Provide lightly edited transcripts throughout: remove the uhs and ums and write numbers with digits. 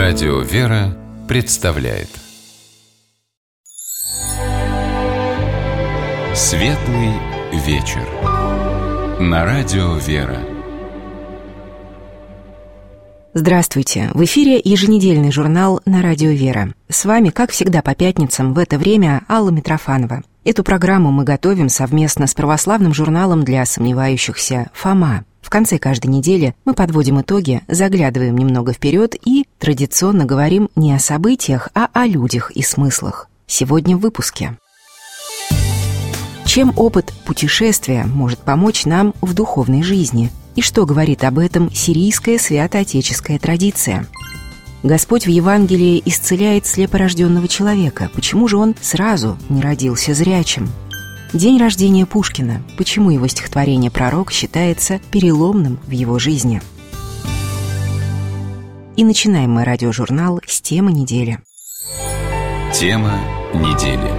Радио «Вера» представляет Светлый вечер на Радио «Вера». Здравствуйте! В эфире еженедельный журнал на Радио «Вера». С вами, как всегда, по пятницам в это время Алла Митрофанова. Эту программу мы готовим совместно с православным журналом для сомневающихся «Фома». В конце каждой недели мы подводим итоги, заглядываем немного вперед и традиционно говорим не о событиях, а о людях и смыслах. Сегодня в выпуске. Чем опыт путешествия может помочь нам в духовной жизни? И что говорит об этом сирийская святоотеческая традиция? Господь в Евангелии исцеляет слепорожденного человека. Почему же он сразу не родился зрячим? День рождения Пушкина. Почему его стихотворение «Пророк» считается переломным в его жизни? И начинаем мы радиожурнал с темы недели. Тема недели.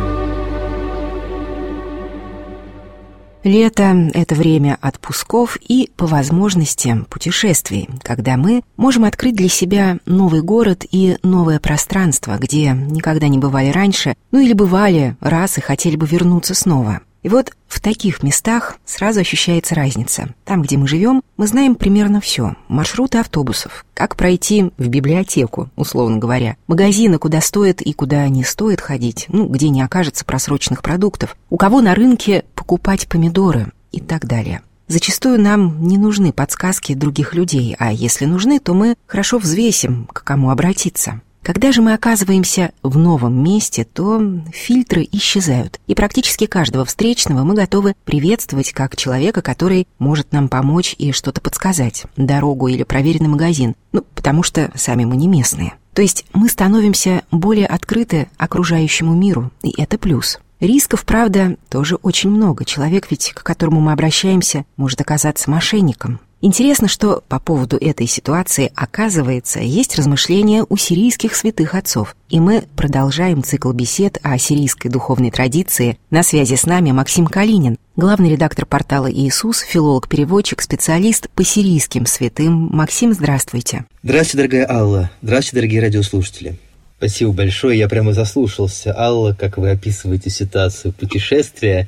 Лето – это время отпусков и, по возможности, путешествий, когда мы можем открыть для себя новый город и новое пространство, где никогда не бывали раньше, или бывали раз и хотели бы вернуться снова. И вот в таких местах сразу ощущается разница. Там, где мы живем, мы знаем примерно все. Маршруты автобусов, как пройти в библиотеку, условно говоря, магазины, куда стоит и куда не стоит ходить, где не окажется просроченных продуктов, у кого на рынке покупать помидоры и так далее. Зачастую нам не нужны подсказки других людей, а если нужны, то мы хорошо взвесим, к кому обратиться. Когда же мы оказываемся в новом месте, то фильтры исчезают, и практически каждого встречного мы готовы приветствовать как человека, который может нам помочь и что-то подсказать, дорогу или проверенный магазин, потому что сами мы не местные. То есть мы становимся более открыты окружающему миру, и это плюс. Рисков, правда, тоже очень много. Человек ведь, к которому мы обращаемся, может оказаться мошенником. Интересно, что по поводу этой ситуации, оказывается, есть размышления у сирийских святых отцов. И мы продолжаем цикл бесед о сирийской духовной традиции. На связи с нами Максим Калинин, главный редактор портала «Иисус», филолог-переводчик, специалист по сирийским святым. Максим, здравствуйте. Здравствуйте, дорогая Алла. Здравствуйте, дорогие радиослушатели. Спасибо большое. Я прямо заслушался, Алла, как вы описываете ситуацию путешествия.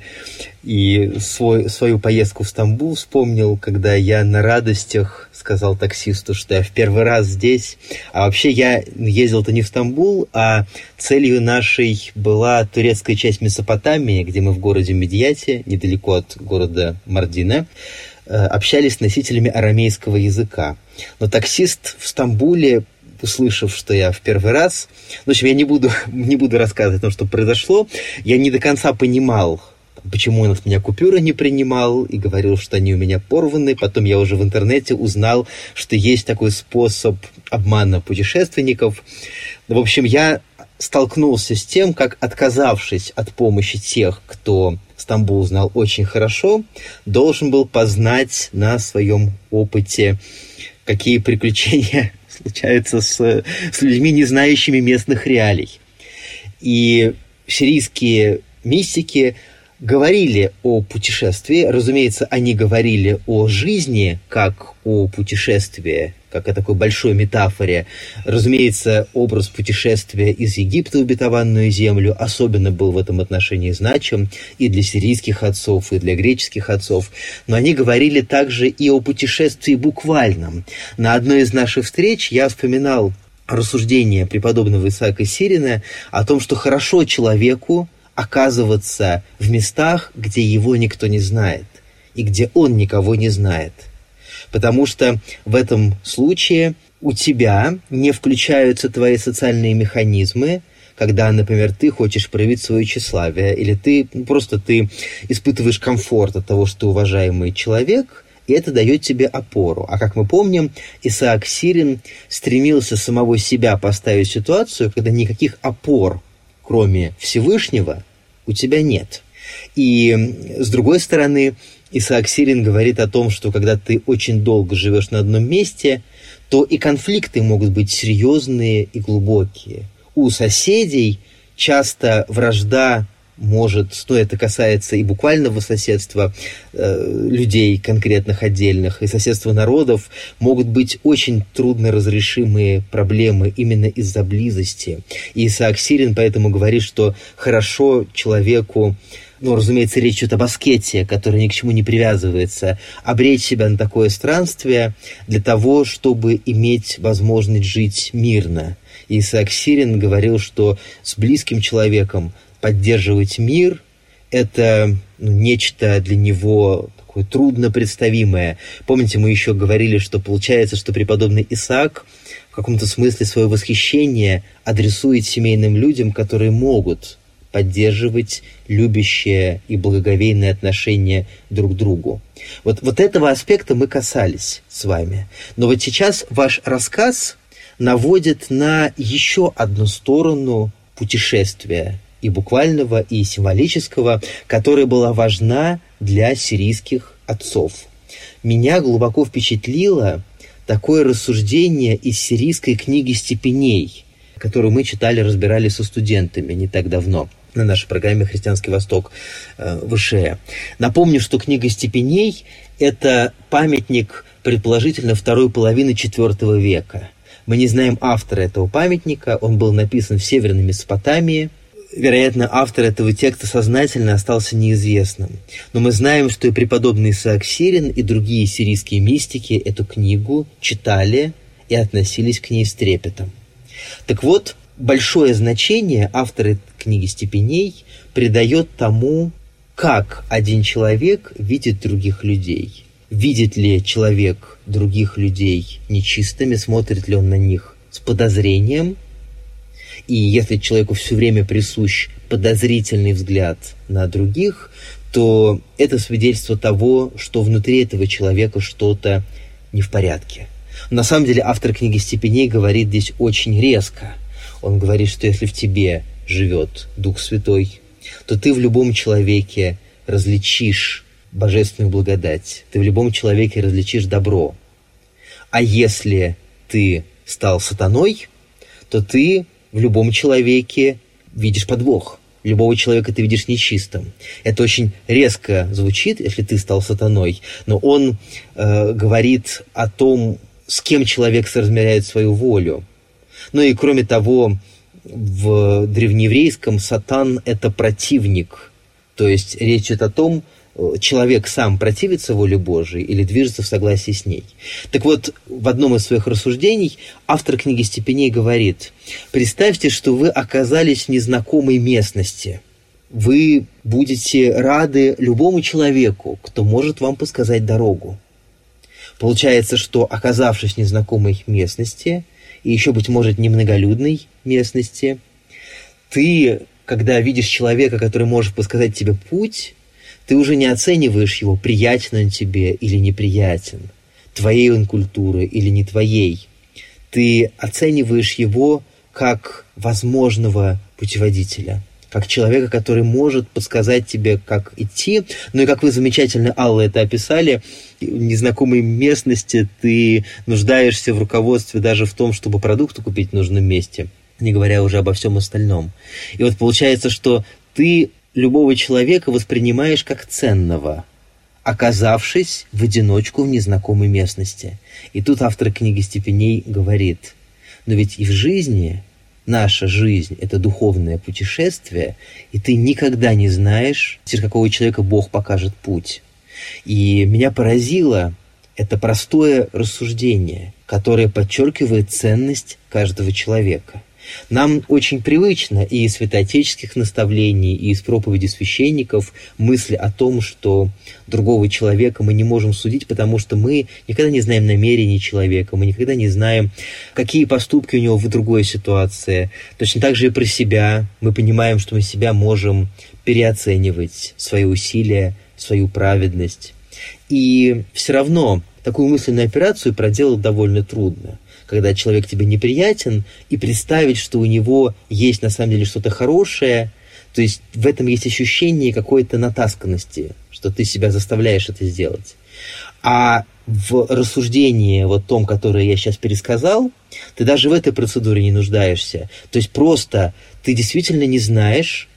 И свою поездку в Стамбул вспомнил, когда я на радостях сказал таксисту, что я в первый раз здесь. А вообще я ездил-то не в Стамбул, а целью нашей была турецкая часть Месопотамии, где мы в городе Медияте, недалеко от города Мардине, общались с носителями арамейского языка. Но таксист в Стамбуле, услышав, что я в первый раз... В общем, я не буду рассказывать о том, что произошло. Я не до конца понимал, почему он от меня купюры не принимал, и говорил, что они у меня порваны. Потом я уже в интернете узнал, что есть такой способ обмана путешественников. В общем, я столкнулся с тем, как, отказавшись от помощи тех, кто Стамбул знал очень хорошо, должен был познать на своем опыте, какие приключения случаются с людьми, не знающими местных реалий. И сирийские мистики говорили о путешествии. Разумеется, они говорили о жизни, как о путешествии, как о такой большой метафоре. Разумеется, образ путешествия из Египта в обетованную землю особенно был в этом отношении значим и для сирийских отцов, и для греческих отцов. Но они говорили также и о путешествии буквальном. На одной из наших встреч я вспоминал рассуждение преподобного Исаака Сирина о том, что хорошо человеку оказываться в местах, где его никто не знает, и где он никого не знает. Потому что в этом случае у тебя не включаются твои социальные механизмы, когда, например, ты хочешь проявить свое тщеславие, или ты испытываешь комфорт от того, что ты уважаемый человек, и это дает тебе опору. А как мы помним, Исаак Сирин стремился самого себя поставить в ситуацию, когда никаких опор, кроме Всевышнего, у тебя нет. И, с другой стороны, Исаак Сирин говорит о том, что когда ты очень долго живешь на одном месте, то и конфликты могут быть серьезные и глубокие. У соседей часто вражда может, ну, это касается и буквального соседства людей конкретных отдельных, и соседства народов, могут быть очень трудно разрешимые проблемы именно из-за близости. И Исаак Сирин поэтому говорит, что хорошо человеку, ну, разумеется, речь идет об аскете, который ни к чему не привязывается, обречь себя на такое странствие для того, чтобы иметь возможность жить мирно. И Исаак Сирин говорил, что с близким человеком поддерживать мир – это нечто для него такое трудно представимое. Помните, мы еще говорили, что получается, что преподобный Исаак в каком-то смысле свое восхищение адресует семейным людям, которые могут поддерживать любящее и благоговейное отношение друг к другу. Вот этого аспекта мы касались с вами. Но вот сейчас ваш рассказ наводит на еще одну сторону путешествия, и буквального, и символического, которая была важна для сирийских отцов. Меня глубоко впечатлило такое рассуждение из сирийской книги «Степеней», которую мы читали, разбирали со студентами не так давно на нашей программе «Христианский Восток» в Ишее. Напомню, что книга «Степеней» – это памятник, предположительно, второй половины IV века. Мы не знаем автора этого памятника, он был написан в Северной Месопотамии. Вероятно, автор этого текста сознательно остался неизвестным. Но мы знаем, что и преподобный Исаак Сирин, и другие сирийские мистики эту книгу читали и относились к ней с трепетом. Так вот, большое значение автор книги «Степеней» придает тому, как один человек видит других людей. Видит ли человек других людей нечистыми, смотрит ли он на них с подозрением. И если человеку все время присущ подозрительный взгляд на других, то это свидетельство того, что внутри этого человека что-то не в порядке. На самом деле автор книги «Степеней» говорит здесь очень резко. Он говорит, что если в тебе живет Дух Святой, то ты в любом человеке различишь божественную благодать, ты в любом человеке различишь добро. А если ты стал сатаной, то ты в любом человеке видишь подвох. Любого человека ты видишь нечистым. Это очень резко звучит, если ты стал сатаной, но он говорит о том, с кем человек соразмеряет свою волю. Ну и кроме того, в древнееврейском сатан – это противник. То есть речь идет о том, человек сам противится воле Божией или движется в согласии с ней. Так вот, в одном из своих рассуждений автор книги «Степеней» говорит: представьте, что вы оказались в незнакомой местности. Вы будете рады любому человеку, кто может вам подсказать дорогу. Получается, что, оказавшись в незнакомой местности, и еще, быть может, немноголюдной местности, ты, когда видишь человека, который может подсказать тебе путь, ты уже не оцениваешь его, приятен он тебе или неприятен, твоей он культуры или не твоей. Ты оцениваешь его как возможного путеводителя, как человека, который может подсказать тебе, как идти. Ну и как вы замечательно, Алла, это описали, в незнакомой местности ты нуждаешься в руководстве даже в том, чтобы продукты купить в нужном месте, не говоря уже обо всем остальном. И вот получается, что ты любого человека воспринимаешь как ценного, оказавшись в одиночку в незнакомой местности. И тут автор книги «Степеней» говорит: но ведь и в жизни, наша жизнь – это духовное путешествие, и ты никогда не знаешь, через какого человека Бог покажет путь. И меня поразило это простое рассуждение, которое подчеркивает ценность каждого человека. Нам очень привычно и из святоотеческих наставлений, и из проповеди священников мысль о том, что другого человека мы не можем судить, потому что мы никогда не знаем намерений человека, мы никогда не знаем, какие поступки у него в другой ситуации. Точно так же и про себя. Мы понимаем, что мы себя можем переоценивать, свои усилия, свою праведность. И все равно такую мысленную операцию проделать довольно трудно. Когда человек тебе неприятен, и представить, что у него есть на самом деле что-то хорошее, то есть в этом есть ощущение какой-то натасканности, что ты себя заставляешь это сделать. А в рассуждении вот том, которое я сейчас пересказал, ты даже в этой процедуре не нуждаешься. То есть просто ты действительно не знаешь,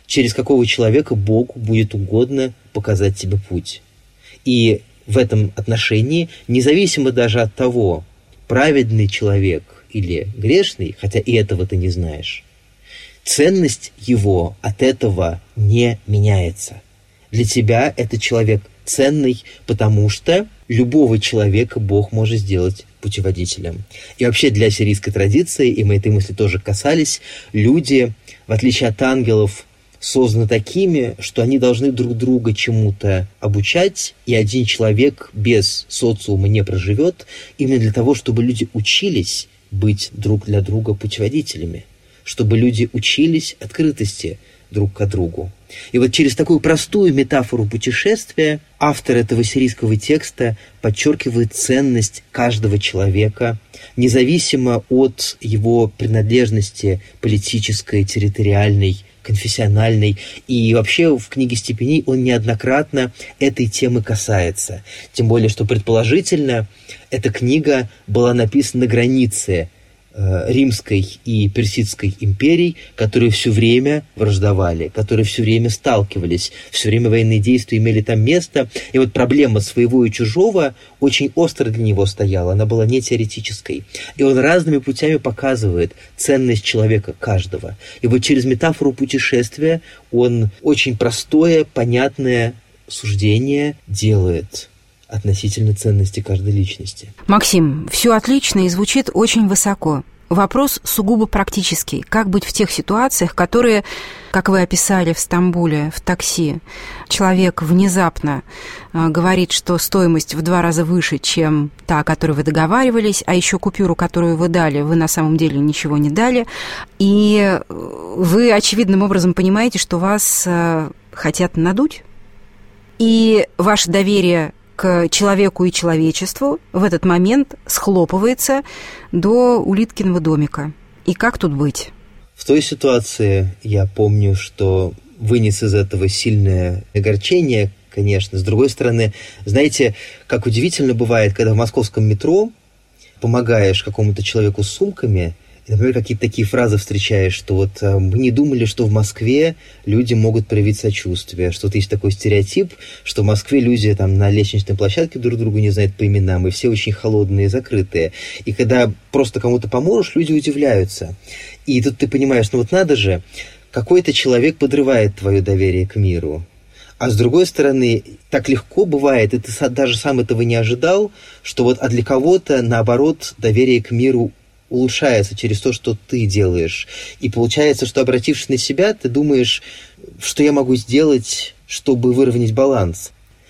через какого человека Богу будет угодно показать тебе путь. И в этом отношении, независимо даже от того, праведный человек или грешный, хотя и этого ты не знаешь, ценность его от этого не меняется. Для тебя этот человек ценный, потому что любого человека Бог может сделать путеводителем. И вообще для ассирийской традиции, и мы этой мысли тоже касались, люди, в отличие от ангелов, созданы такими, что они должны друг друга чему-то обучать, и один человек без социума не проживет, именно для того, чтобы люди учились быть друг для друга путеводителями, чтобы люди учились открытости друг к другу. И вот через такую простую метафору путешествия автор этого сирийского текста подчеркивает ценность каждого человека, независимо от его принадлежности политической, территориальной, конфессиональной. И вообще в книге «Степеней» он неоднократно этой темы касается. Тем более, что предположительно эта книга была написана на границе Римской и Персидской империй, которые все время враждовали, которые все время сталкивались, все время военные действия имели там место. И вот проблема своего и чужого очень остро для него стояла, она была не теоретической. И он разными путями показывает ценность человека каждого. И вот через метафору путешествия он очень простое, понятное суждение делает относительно ценности каждой личности. Максим, все отлично и звучит очень высоко. Вопрос сугубо практический. Как быть в тех ситуациях, которые, как вы описали в Стамбуле, в такси, человек внезапно говорит, что стоимость в 2 раза выше, чем та, о которой вы договаривались, а еще купюру, которую вы дали, вы на самом деле ничего не дали, и вы очевидным образом понимаете, что вас хотят надуть, и ваше доверие к человеку и человечеству в этот момент схлопывается до улиткиного домика. И как тут быть? В той ситуации я помню, что вынес из этого сильное огорчение, конечно. С другой стороны, знаете, как удивительно бывает, когда в московском метро помогаешь какому-то человеку с сумками, и, например, какие-то такие фразы встречаешь, что вот мы не думали, что в Москве люди могут проявить сочувствие, что вот есть такой стереотип, что в Москве люди там на лестничной площадке друг другу не знают по именам, и все очень холодные и закрытые. И когда просто кому-то поможешь, люди удивляются. И тут ты понимаешь, ну вот надо же, какой-то человек подрывает твое доверие к миру. А с другой стороны, так легко бывает, и ты даже сам этого не ожидал, что вот для кого-то, наоборот, доверие к миру улучшается через то, что ты делаешь. И получается, что, обратившись на себя, ты думаешь, что я могу сделать, чтобы выровнять баланс.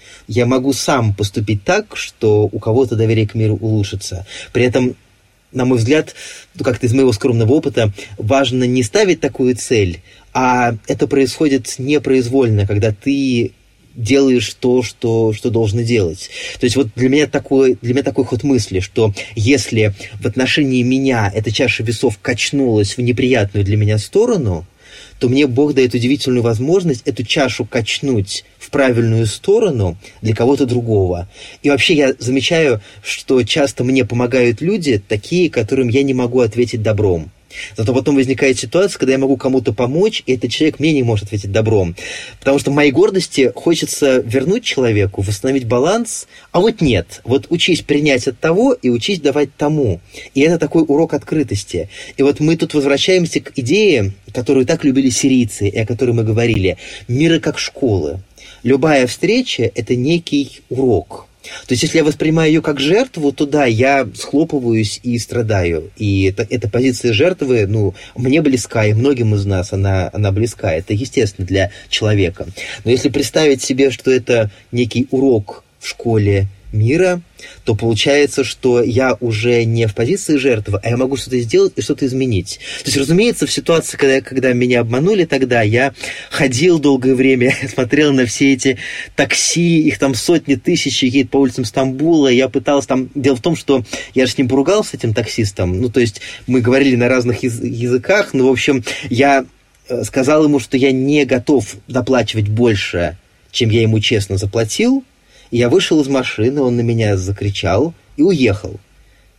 Я могу сам поступить так, что у кого-то доверие к миру улучшится. При этом, на мой взгляд, как-то из моего скромного опыта, важно не ставить такую цель, а это происходит непроизвольно, когда ты делаешь то, что должно делать. То есть вот для меня такой ход мысли, что если в отношении меня эта чаша весов качнулась в неприятную для меня сторону, то мне Бог дает удивительную возможность эту чашу качнуть в правильную сторону для кого-то другого. И вообще я замечаю, что часто мне помогают люди, такие, которым я не могу ответить добром. Зато потом возникает ситуация, когда я могу кому-то помочь, и этот человек мне не может ответить добром. Потому что моей гордости хочется вернуть человеку, восстановить баланс, а вот нет. Вот учись принять от того и учись давать тому. И это такой урок открытости. И вот мы тут возвращаемся к идее, которую так любили сирийцы, и о которой мы говорили. Мира как школы. Любая встреча – это некий урок. То есть, если я воспринимаю ее как жертву, то да, я схлопываюсь и страдаю. И эта позиция жертвы, мне близка, и многим из нас она близка. Это естественно для человека. Но если представить себе, что это некий урок в школе мира, то получается, что я уже не в позиции жертвы, а я могу что-то сделать и что-то изменить. То есть, разумеется, в ситуации, когда меня обманули тогда, я ходил долгое время, смотрел на все эти такси, их там сотни тысяч, едет по улицам Стамбула, я пытался там... Дело в том, что я же с ним поругался, с этим таксистом, то есть мы говорили на разных языках, в общем, я сказал ему, что я не готов доплачивать больше, чем я ему честно заплатил. Я вышел из машины, он на меня закричал и уехал.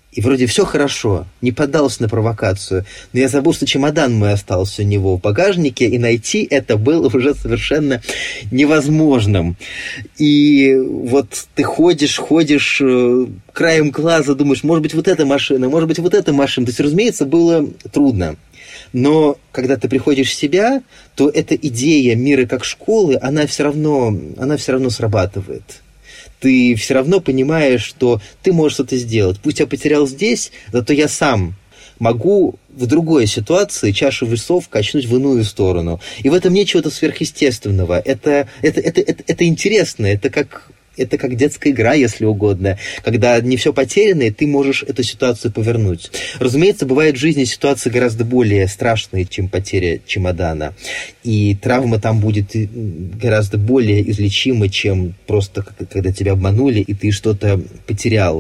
И вроде все хорошо, не поддался на провокацию, но я забыл, что чемодан мой остался у него в багажнике, и найти это было уже совершенно невозможным. И вот ты ходишь, краем глаза думаешь, может быть, вот эта машина, может быть, вот эта машина. То есть, разумеется, было трудно. Но когда ты приходишь в себя, то эта идея мира как школы, она все равно срабатывает. Ты все равно понимаешь, что ты можешь что-то сделать. Пусть я потерял здесь, зато я сам могу в другой ситуации чашу весов качнуть в иную сторону. И в этом нет чего-то сверхъестественного. Это интересно, это как детская игра, если угодно, когда не все потеряно, и ты можешь эту ситуацию повернуть. Разумеется, бывают в жизни ситуации гораздо более страшные, чем потеря чемодана. И травма там будет гораздо более излечима, чем просто когда тебя обманули, и ты что-то потерял.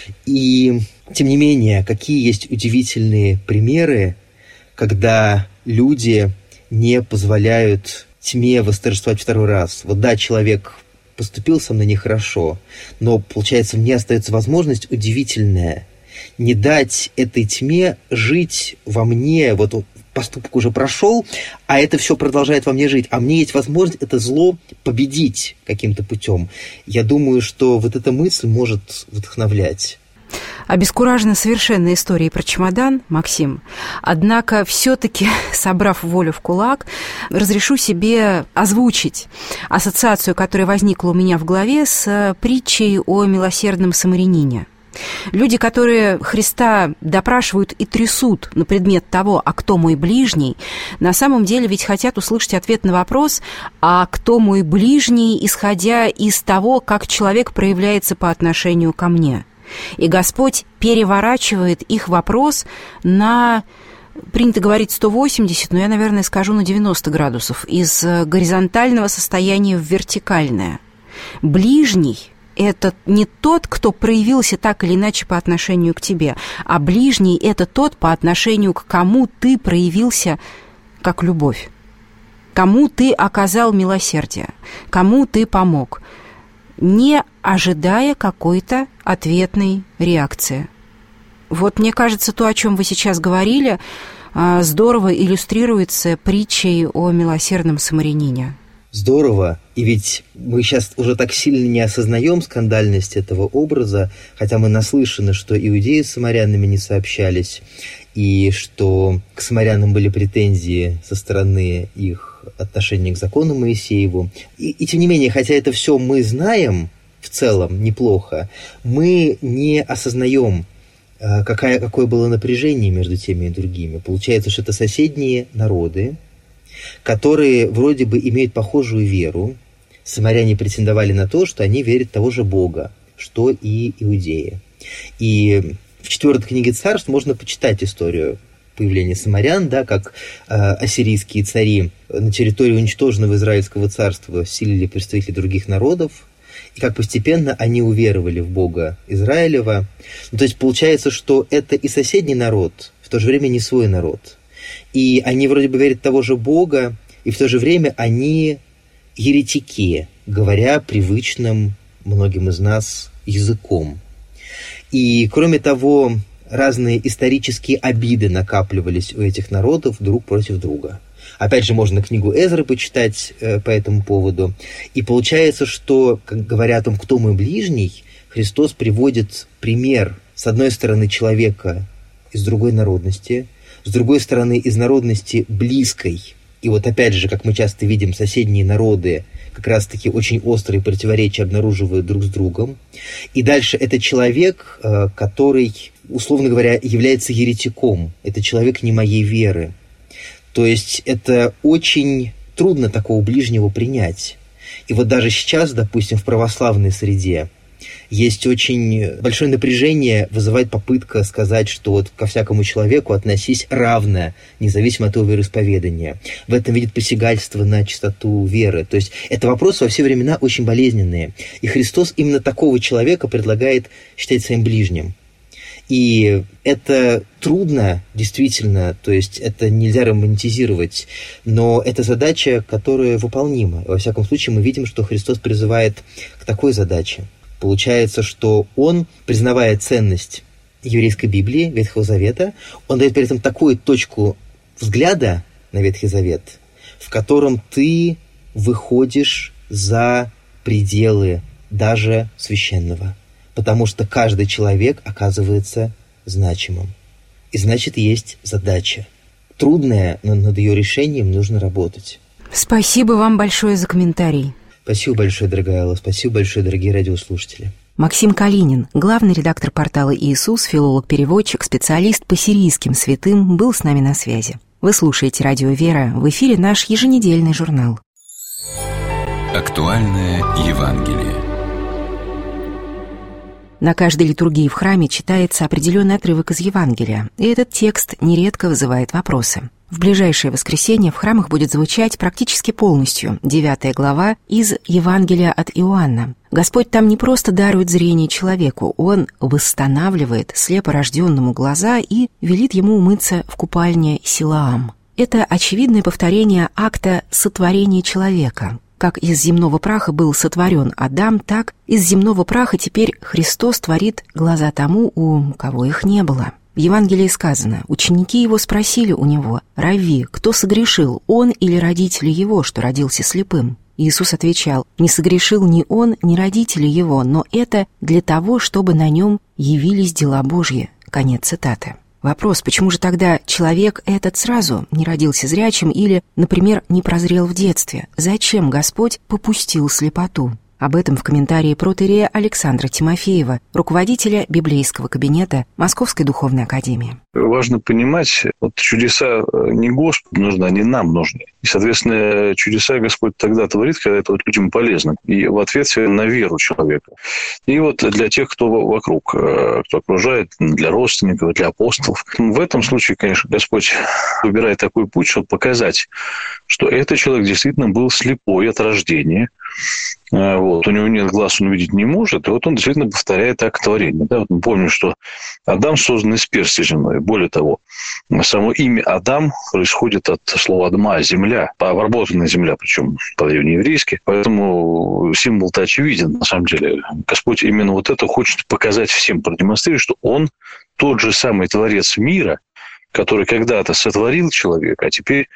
И, тем не менее, какие есть удивительные примеры, когда люди не позволяют тьме восторжествовать второй раз. Вот да, человек поступил со мной нехорошо, но, получается, мне остается возможность удивительная не дать этой тьме жить во мне. Вот поступок уже прошел, а это все продолжает во мне жить, а мне есть возможность это зло победить каким-то путем. Я думаю, что вот эта мысль может вдохновлять. Обескуражена совершенно историей про чемодан, Максим. Однако все-таки, собрав волю в кулак, разрешу себе озвучить ассоциацию, которая возникла у меня в голове с притчей о милосердном самарянине. Люди, которые Христа допрашивают и трясут на предмет того, а кто мой ближний, на самом деле ведь хотят услышать ответ на вопрос, а кто мой ближний, исходя из того, как человек проявляется по отношению ко мне. И Господь переворачивает их вопрос на, принято говорить, 180, но я, наверное, скажу на 90 градусов, из горизонтального состояния в вертикальное. Ближний – это не тот, кто проявился так или иначе по отношению к тебе, а ближний – это тот, по отношению к кому ты проявился как любовь, кому ты оказал милосердие, кому ты помог, не ожидая какой-то ответной реакции. Вот, мне кажется, то, о чем вы сейчас говорили, здорово иллюстрируется притчей о милосердном самарянине. Здорово, и ведь мы сейчас уже так сильно не осознаем скандальность этого образа, хотя мы наслышаны, что иудеи с самарянами не сообщались, и что к самарянам были претензии со стороны их отношения к закону Моисееву. И тем не менее, хотя это все мы знаем в целом неплохо, мы не осознаем, какое было напряжение между теми и другими. Получается, что это соседние народы, которые вроде бы имеют похожую веру. Самаряне претендовали на то, что они верят в того же Бога, что и иудеи. И в 4 книге Царств можно почитать историю появления самарян, да, как ассирийские цари на территории уничтоженного Израильского царства селили представителей других народов, и как постепенно они уверовали в Бога Израилева. Ну, то есть получается, что это и соседний народ, в то же время не свой народ. И они вроде бы верят в того же Бога, и в то же время они еретики, говоря привычным многим из нас языком. И кроме того, разные исторические обиды накапливались у этих народов друг против друга. Опять же, можно книгу Эзры почитать по этому поводу. И получается, что, как говоря о том, кто мой ближний, Христос приводит пример, с одной стороны, человека из другой народности, с другой стороны, из народности близкой. И вот опять же, как мы часто видим, соседние народы как раз-таки очень острые противоречия обнаруживают друг с другом. И дальше это человек, который, условно говоря, является еретиком. Это человек не моей веры. То есть это очень трудно такого ближнего принять. И вот даже сейчас, допустим, в православной среде есть очень большое напряжение, вызывает попытка сказать, что вот ко всякому человеку относись равно, независимо от его вероисповедания. В этом видит посягательство на чистоту веры. То есть это вопросы во все времена очень болезненные. И Христос именно такого человека предлагает считать своим ближним. И это трудно, действительно, то есть это нельзя романтизировать, но это задача, которая выполнима. Во всяком случае, мы видим, что Христос призывает к такой задаче. Получается, что Он, признавая ценность еврейской Библии, Ветхого Завета, он дает при этом такую точку взгляда на Ветхий Завет, в котором ты выходишь за пределы даже священного, потому что каждый человек оказывается значимым. И значит, есть задача. Трудная, но над ее решением нужно работать. Спасибо вам большое за комментарий. Спасибо большое, дорогая Алла. Спасибо большое, дорогие радиослушатели. Максим Калинин, главный редактор портала «Иисус», филолог-переводчик, специалист по сирийским святым, был с нами на связи. Вы слушаете «Радио Вера», в эфире наш еженедельный журнал. Актуальное Евангелие. На каждой литургии в храме читается определенный отрывок из Евангелия, и этот текст нередко вызывает вопросы. В ближайшее воскресенье в храмах будет звучать практически полностью 9 глава из Евангелия от Иоанна. Господь там не просто дарует зрение человеку, Он восстанавливает слепорожденному глаза и велит ему умыться в купальне Силаам. Это очевидное повторение акта сотворения человека. Как из земного праха был сотворен Адам, так из земного праха теперь Христос творит глаза тому, у кого их не было. В Евангелии сказано, ученики его спросили у него: «Равви, кто согрешил, он или родители его, что родился слепым?» Иисус отвечал: «Не согрешил ни он, ни родители его, но это для того, чтобы на нем явились дела Божьи». Конец цитаты. Вопрос, почему же тогда человек этот сразу не родился зрячим или, например, не прозрел в детстве? Зачем Господь попустил слепоту? Об этом в комментарии протоиерея Александра Тимофеева, руководителя библейского кабинета Московской духовной академии. Важно понимать, вот чудеса не Господу нужны, они нам нужны. И, соответственно, чудеса Господь тогда творит, когда это вот людям полезно. И в ответ на веру человека. И вот для тех, кто вокруг, кто окружает, для родственников, для апостолов. В этом случае, конечно, Господь выбирает такой путь, чтобы показать, что этот человек действительно был слепой от рождения. Вот. У него нет глаз, он видеть не может, и вот он действительно повторяет акт творения. Да? Вот мы помним, что Адам создан из персти земной. Более того, само имя Адам происходит от слова «адма» – земля, обработанная земля, причем по-древнееврейски. Поэтому символ-то очевиден, на самом деле. Господь именно вот это хочет показать всем, продемонстрировать, что Он тот же самый Творец мира, который когда-то сотворил человека, а теперь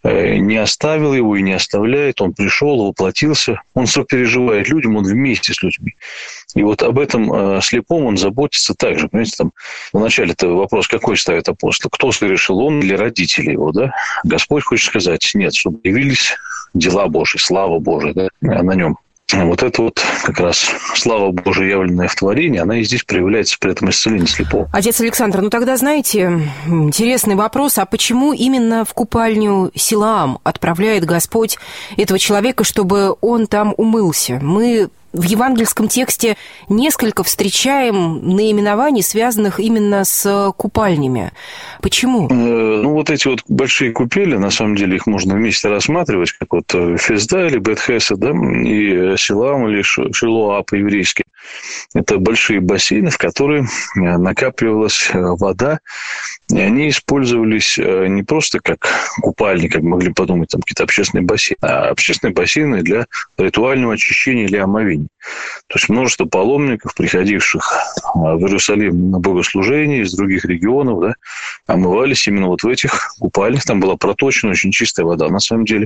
не оставил его и не оставляет. Он пришел, воплотился. Он сопереживает людям, он вместе с людьми. И вот об этом слепом он заботится также. Понимаете, там вначале-то вопрос какой ставит апостол? Кто совершил, он или родители его, да? Господь хочет сказать, нет, чтобы явились дела Божьи, слава Божия, да, на нем. Вот это вот как раз слава Божия, явленная в творении, она и здесь проявляется при этом исцелении слепого. Отец Александр, ну тогда, знаете, интересный вопрос, а почему именно в купальню Силаам отправляет Господь этого человека, чтобы он там умылся? Мы в евангельском тексте несколько встречаем наименований, связанных именно с купальнями. Почему? Ну, вот эти вот большие купели, на самом деле, их можно вместе рассматривать, как вот Фезда или Бет-Хесед, да, и Силаам или Шилоа по-еврейски. Это большие бассейны, в которые накапливалась вода, и они использовались не просто как купальни, как могли подумать, там какие-то общественные бассейны, а общественные бассейны для ритуального очищения или омовения. То есть множество паломников, приходивших в Иерусалим на богослужение из других регионов, да, омывались именно вот в этих купальнях. Там была проточена очень чистая вода, на самом деле.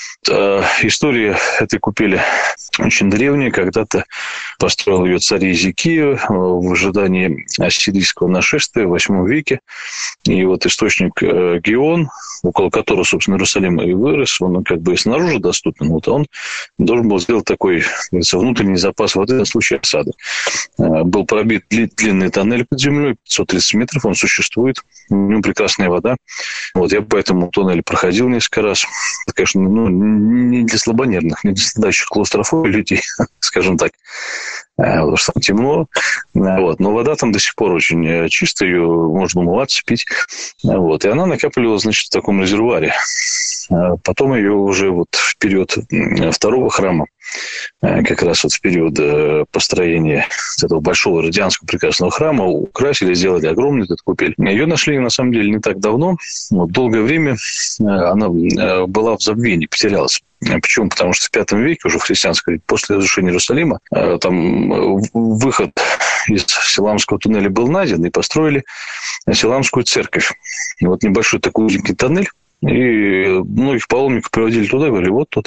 История этой купели очень древняя. Когда-то построил ее царь Иезекия в ожидании ассирийского нашествия в 8 веке. И вот источник Гион, около которого, собственно, Иерусалим и вырос, он как бы снаружи доступен. Вот он должен был сделать такой, говорится, внутренний запас воды на случай осады. Был пробит длинный тоннель под землей, 530 метров, он существует. У него прекрасная вода. Вот я по этому тоннелю проходил несколько раз. Это, конечно, не для слабонервных, не для страдающих клаустрофобией людей, скажем так. Потому что там темно. Вот. Но вода там до сих пор очень чистая, ее можно умываться, пить. Вот. И она накапливалась, значит, в таком резервуаре. потом ее уже вот в период второго храма, как раз вот в период построения этого большого Родианского прекрасного храма, украсили, сделали огромную эту купель. Ее нашли, на самом деле, не так давно. Вот, долгое время она была в забвении, потерялась. Почему? Потому что в V веке, уже в христианской, после разрушения Иерусалима, там выход из Силамского туннеля был найден, и построили Силамскую церковь. И вот небольшой такой узенький тоннель, и многих паломников приводили туда и говорили, вот тут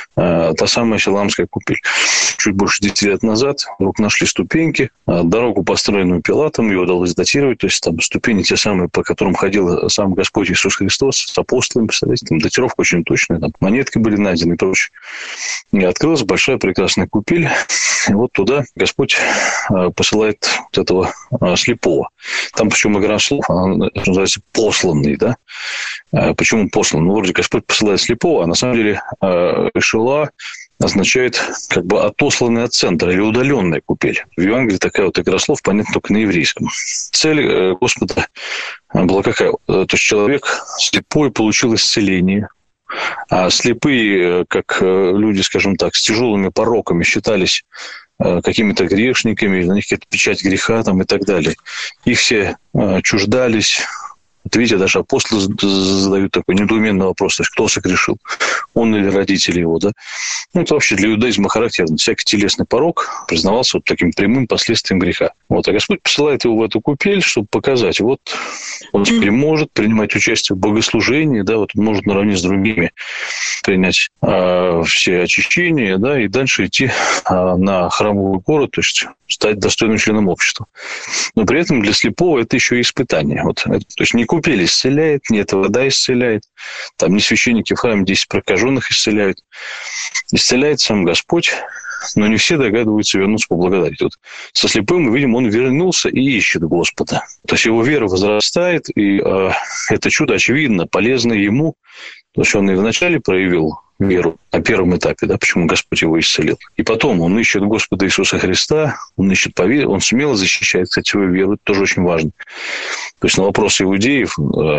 та самая Силамская купель. Чуть больше 10 лет назад вдруг нашли ступеньки, дорогу, построенную Пилатом, ее удалось датировать, то есть там ступени те самые, по которым ходил сам Господь Иисус Христос с апостолами, представляете, там датировка очень точная, там монетки были найдены и прочее. И открылась большая прекрасная купель, и вот туда Господь посылает вот этого слепого. Там причем игра слов, она называется посланный, да? Почему послан? Ну, вроде Господь посылает слепого, а на самом деле Шила означает как бы отосланный от центра или удаленная купель. В Евангелии такая вот игра слов понятна только на еврейском. Цель Господа была какая? То есть человек слепой получил исцеление, а слепые, как люди, скажем так, с тяжелыми пороками считались какими-то грешниками, на них какая-то печать греха там, и так далее. Их все чуждались. Вот видите, даже апостолы задают такой недоуменный вопрос, то есть кто согрешил, он или родители его, да? Ну, это вообще для иудаизма характерно. Всякий телесный порок признавался вот таким прямым последствием греха. Вот, а Господь посылает его в эту купель, чтобы показать, вот он теперь может принимать участие в богослужении, да, вот он может наравне с другими принять все очищения, да, и дальше идти на храмовую гору, то есть стать достойным членом общества. Но при этом для слепого это еще и испытание. Вот, то есть не купель исцеляет, не эта вода исцеляет, там не священники в храме 10 прокаженных исцеляют. Исцеляет сам Господь, но не все догадываются вернуться поблагодарить. Вот со слепым мы видим, он вернулся и ищет Господа. То есть его вера возрастает, и это чудо, очевидно, полезно ему. То есть он и вначале проявил веру на первом этапе, да, почему Господь его исцелил. И потом он ищет Господа Иисуса Христа, он ищет по вере, он смело защищает, кстати, свою веру, это тоже очень важно. То есть на вопрос иудеев,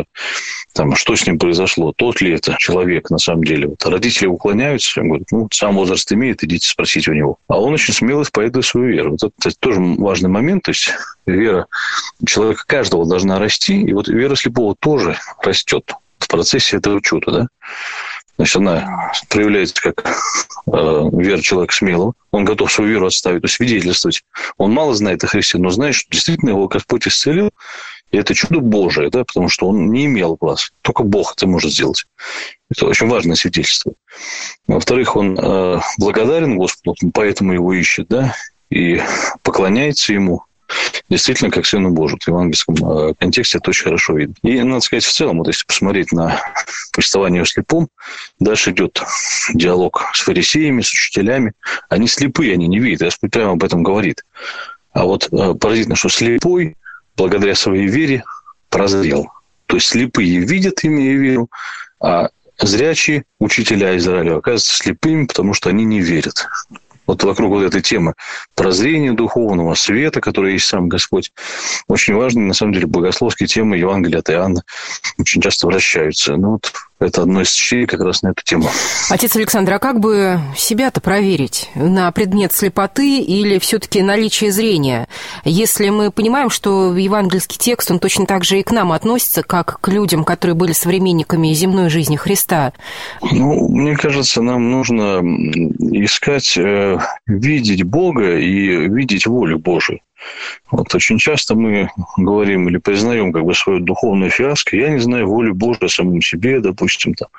там, что с ним произошло, тот ли это человек на самом деле. Вот, родители уклоняются, говорят, ну, сам возраст имеет, идите спросите у него. А он очень смело исповедует свою веру. Вот это, кстати, тоже важный момент, то есть вера человека каждого должна расти, и вот вера слепого тоже растет в процессе этого чуда, да. Значит, она проявляется как вера человека смелого. Он готов свою веру отставить, то есть свидетельствовать. Он мало знает о Христе, но знает, что действительно его Господь исцелил. И это чудо Божие, да, потому что он не имел глаз. Только Бог это может сделать. Это очень важное свидетельство. Во-вторых, он благодарен Господу, поэтому его ищет, да, и поклоняется ему. Действительно, как Сыну Божию. В евангельском контексте это очень хорошо видно. И, надо сказать, в целом, вот если посмотреть на повествование о слепом, дальше идет диалог с фарисеями, с учителями. Они слепые, они не видят. Господь прямо об этом говорит. А вот поразительно, что слепой, благодаря своей вере, прозрел. То есть слепые видят, имея веру, а зрячие учителя Израиля оказываются слепыми, потому что они не верят. Вот вокруг вот этой темы прозрения духовного, света, который есть сам Господь, очень важные, на самом деле, богословские темы Евангелия от Иоанна очень часто вращаются. Ну, вот это одно из чтений как раз на эту тему. Отец Александр, а как бы себя-то проверить на предмет слепоты или все-таки наличие зрения? Если мы понимаем, что евангельский текст, он точно так же и к нам относится, как к людям, которые были современниками земной жизни Христа. Ну, мне кажется, нам нужно искать, видеть Бога и видеть волю Божию. Вот очень часто мы говорим или признаем как бы свою духовную фиаско. Я не знаю воли Божией самому себе, допустим, там.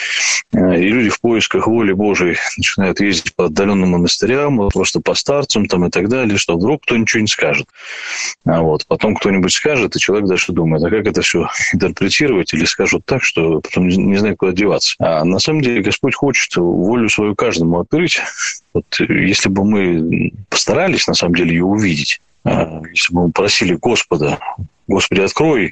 И люди в поисках воли Божией начинают ездить по отдаленным монастырям, просто по старцам там, и так далее, что вдруг кто ничего не скажет. А вот потом кто-нибудь скажет, и человек дальше думает, а как это все интерпретировать, или скажут так, что потом не знает, куда деваться. А на самом деле Господь хочет волю свою каждому открыть. Вот если бы мы постарались, на самом деле, ее увидеть, если бы мы просили Господа, Господи, открой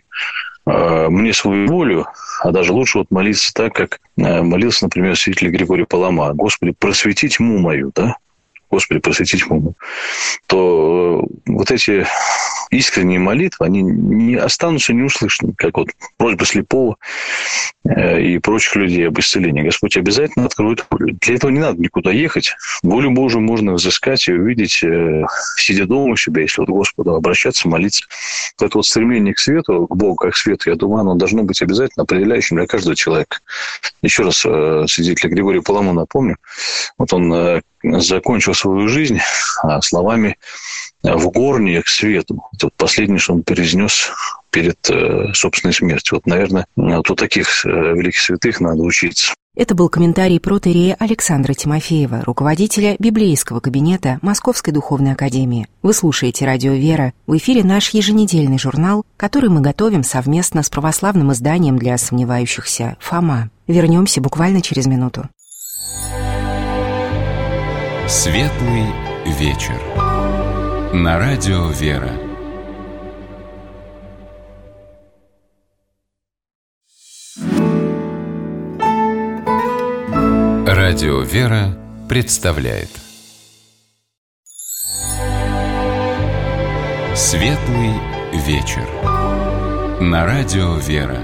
мне свою волю, а даже лучше вот молиться так, как молился, например, святитель Григорий Палама. Господи, просвети тьму мою, да? Господи, просветить муму, то вот эти искренние молитвы, они не останутся неуслышанными, как вот просьба слепого и прочих людей об исцелении. Господь обязательно откроет волю. Для этого не надо никуда ехать. Волю Божию можно взыскать и увидеть, сидя дома у себя, если вот к Господу обращаться, молиться. Это вот стремление к свету, к Богу как к свету, я думаю, оно должно быть обязательно определяющим для каждого человека. Еще раз свидетеля Григория Паламу напомню. Вот он закончил свою жизнь словами «в горне к свету». Это вот последнее, что он произнес перед собственной смертью. Вот, наверное, вот у таких великих святых надо учиться. Это был комментарий протоиерея Александра Тимофеева, руководителя библейского кабинета Московской духовной академии. Вы слушаете «Радио Вера». В эфире наш еженедельный журнал, который мы готовим совместно с православным изданием для сомневающихся «Фома». Вернемся буквально через минуту. Светлый вечер. На радио «Вера». Радио «Вера» представляет Светлый вечер. На радио «Вера».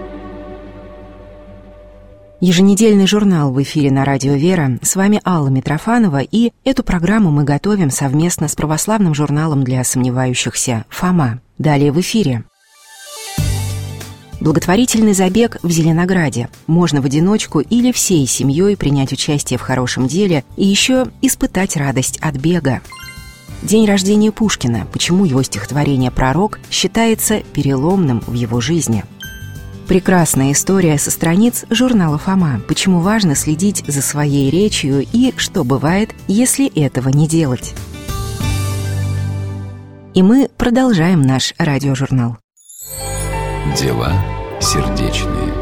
Еженедельный журнал в эфире на радио «Вера». С вами Алла Митрофанова, и эту программу мы готовим совместно с православным журналом для сомневающихся «Фома». Далее в эфире. Благотворительный забег в Зеленограде. Можно в одиночку или всей семьей принять участие в хорошем деле и еще испытать радость от бега. День рождения Пушкина. Почему его стихотворение «Пророк» считается переломным в его жизни? Прекрасная история со страниц журнала «Фома». Почему важно следить за своей речью и что бывает, если этого не делать? И мы продолжаем наш радиожурнал. Дела сердечные.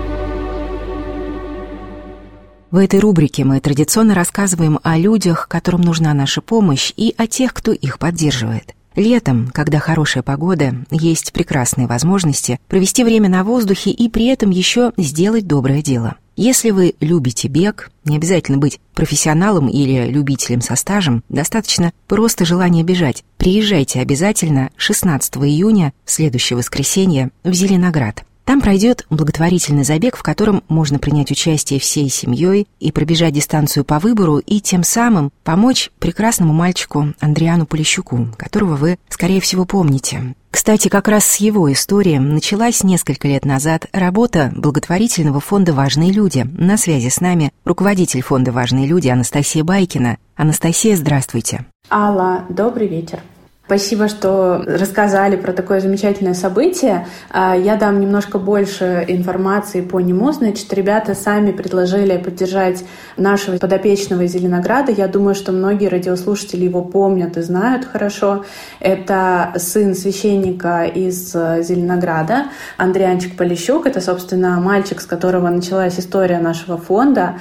В этой рубрике мы традиционно рассказываем о людях, которым нужна наша помощь, и о тех, кто их поддерживает. Летом, когда хорошая погода, есть прекрасные возможности провести время на воздухе и при этом еще сделать доброе дело. Если вы любите бег, не обязательно быть профессионалом или любителем со стажем, достаточно просто желания бежать. Приезжайте обязательно 16 июня, в следующее воскресенье, в Зеленоград. Там пройдет благотворительный забег, в котором можно принять участие всей семьей и пробежать дистанцию по выбору, и тем самым помочь прекрасному мальчику Андриану Полищуку, которого вы, скорее всего, помните. Кстати, как раз с его истории началась несколько лет назад работа благотворительного фонда «Важные люди». На связи с нами руководитель фонда «Важные люди» Анастасия Байкина. Анастасия, здравствуйте. Алла, добрый вечер. Спасибо, что рассказали про такое замечательное событие. Я дам немножко больше информации по нему. Значит, ребята сами предложили поддержать нашего подопечного из Зеленограда. Я думаю, что многие радиослушатели его помнят и знают хорошо. Это сын священника из Зеленограда, Андрианчик Полищук. Это, собственно, мальчик, с которого началась история нашего фонда,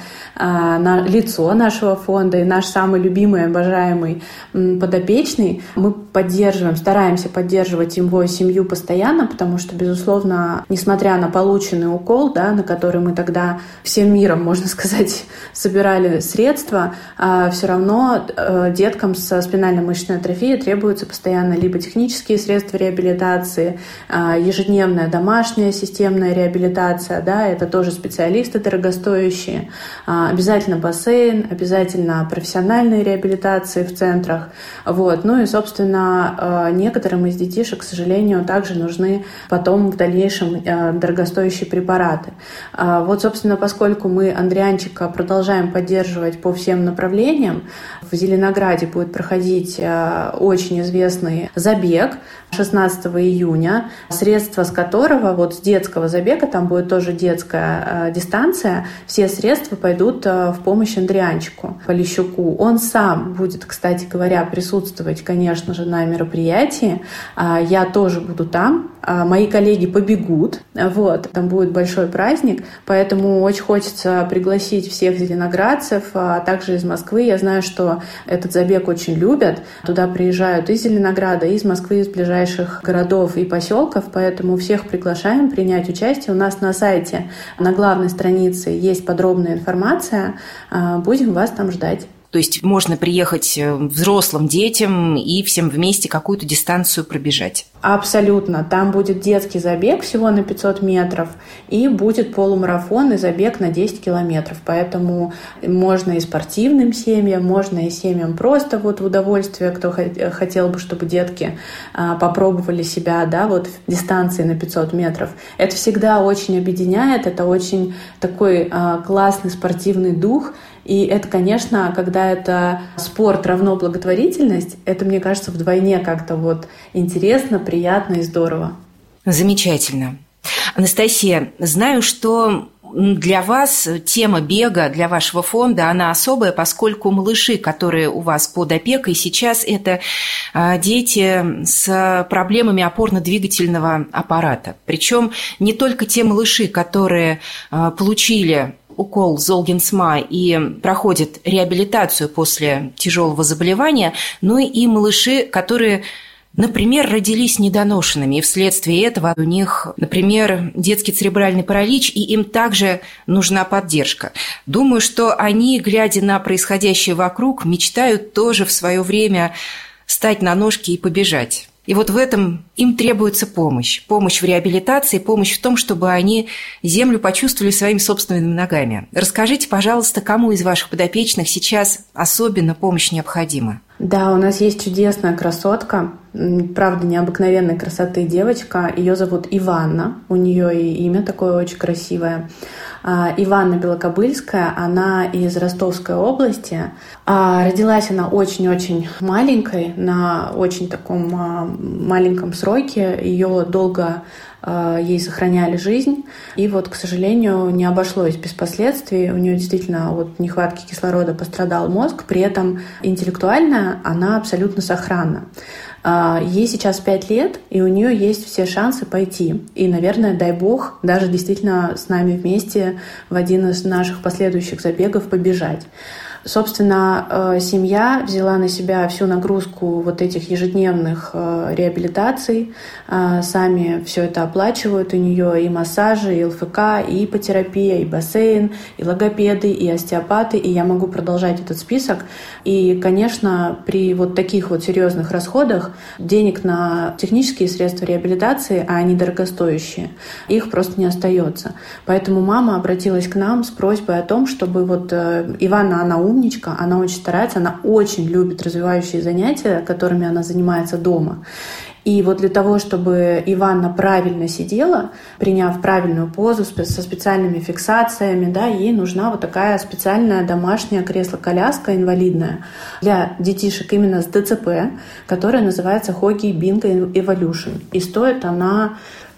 лицо нашего фонда и наш самый любимый, обожаемый подопечный. Мы стараемся поддерживать его семью постоянно, потому что, безусловно, несмотря на полученный укол, на который мы тогда всем миром, можно сказать, собирали средства, все равно деткам со спинально-мышечной атрофией требуются постоянно либо технические средства реабилитации, ежедневная домашняя системная реабилитация, это тоже специалисты дорогостоящие, обязательно бассейн, обязательно профессиональные реабилитации в центрах. Ну и, собственно, некоторым из детишек, к сожалению, также нужны потом в дальнейшем дорогостоящие препараты. Собственно, поскольку мы Андрианчика продолжаем поддерживать по всем направлениям, в Зеленограде будет проходить очень известный забег 16 июня, средства с которого, с детского забега, там будет тоже детская дистанция, все средства пойдут в помощь Андрианчику Полищуку. Он сам будет, кстати говоря, присутствовать, конечно же, на мероприятии. Я тоже буду там. Мои коллеги побегут. Там будет большой праздник, поэтому очень хочется пригласить всех зеленоградцев, а также из Москвы. Я знаю, что этот забег очень любят. Туда приезжают из Зеленограда, из Москвы, из ближайших городов и поселков, поэтому всех приглашаем принять участие. У нас на сайте, на главной странице есть подробная информация. Будем вас там ждать. То есть можно приехать взрослым детям и всем вместе какую-то дистанцию пробежать. Абсолютно. Там будет детский забег всего на 500 метров и будет полумарафон и забег на 10 километров. Поэтому можно и спортивным семьям, можно и семьям просто вот в удовольствие, кто хотел бы, чтобы детки попробовали себя, да, вот в дистанции на 500 метров. Это всегда очень объединяет, это очень такой классный спортивный дух. И это, конечно, когда это спорт равно благотворительность, это, мне кажется, вдвойне как-то вот интересно, приятно и здорово. Замечательно. Анастасия, знаю, что для вас тема бега, для вашего фонда, она особая, поскольку малыши, которые у вас под опекой сейчас, это дети с проблемами опорно-двигательного аппарата. Причем не только те малыши, которые получили укол Золгенсма и проходят реабилитацию после тяжелого заболевания, но и малыши, которые, например, родились недоношенными, и вследствие этого у них, например, детский церебральный паралич, и им также нужна поддержка. Думаю, что они, глядя на происходящее вокруг, мечтают тоже в свое время встать на ножки и побежать. И вот в этом им требуется помощь. Помощь в реабилитации, помощь в том, чтобы они землю почувствовали своими собственными ногами. Расскажите, пожалуйста, кому из ваших подопечных сейчас особенно помощь необходима? Да, у нас есть чудесная красотка, правда, необыкновенной красоты девочка. Ее зовут Иванна, у нее и имя такое очень красивое. Иванна Белокобыльская, она из Ростовской области. Родилась она очень-очень маленькой, на очень таком маленьком сроке. Ее долго ей сохраняли жизнь. И вот, к сожалению, не обошлось без последствий. У нее действительно от нехватки кислорода пострадал мозг, при этом интеллектуально она абсолютно сохранна. Ей сейчас 5 лет, и у нее есть все шансы пойти. И, наверное, дай бог, даже действительно с нами вместе в один из наших последующих забегов побежать. Собственно, семья взяла на себя всю нагрузку вот этих ежедневных реабилитаций. Сами все это оплачивают. У нее и массажи, и ЛФК, и ипотерапия, и бассейн, и логопеды, и остеопаты. И я могу продолжать этот список. И, конечно, при вот таких вот серьезных расходах денег на технические средства реабилитации, а они дорогостоящие, их просто не остается. Поэтому мама обратилась к нам с просьбой о том, чтобы вот Иванна, она умничка, она очень старается, она очень любит развивающие занятия, которыми она занимается дома. И вот для того, чтобы Иванна правильно сидела, приняв правильную позу со специальными фиксациями, да, ей нужна вот такая специальная домашняя кресло-коляска инвалидная для детишек именно с ДЦП, которая называется Hoggy Bingo Evolution. И стоит она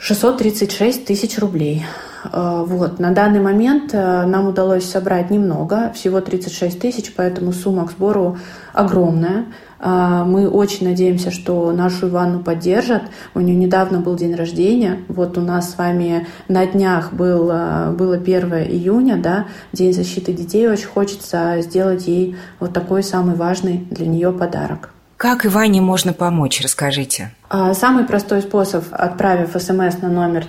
636 тысяч рублей. Вот. На данный момент нам удалось собрать немного, всего 36 тысяч, поэтому сумма к сбору огромная. Мы очень надеемся, что нашу Иванну поддержат. У нее недавно был день рождения. Вот у нас с вами на днях было 1 июня, да, День защиты детей. Очень хочется сделать ей вот такой самый важный для нее подарок. Как Иване можно помочь, расскажите. Самый простой способ, отправив СМС на номер